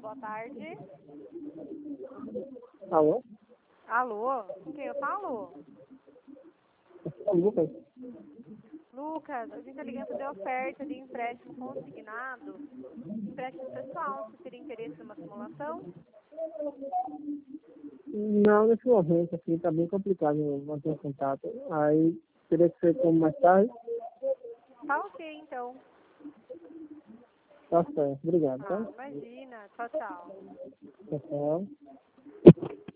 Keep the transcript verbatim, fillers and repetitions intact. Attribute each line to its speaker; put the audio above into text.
Speaker 1: boa tarde.
Speaker 2: Alô?
Speaker 1: Alô, com quem eu falo?
Speaker 2: É o Lucas.
Speaker 1: Lucas, a gente está ligando de oferta de empréstimo consignado. Empréstimo pessoal, você teria interesse numa simulação?
Speaker 2: Não, nesse momento, assim, tá bem complicado manter contato. Aí, teria que ser como mais tarde.
Speaker 1: Tá ok, então.
Speaker 2: Tá certo. Obrigado,
Speaker 1: Ah,
Speaker 2: tá?
Speaker 1: imagina. Tchau, tchau.
Speaker 2: Tchau, tchau.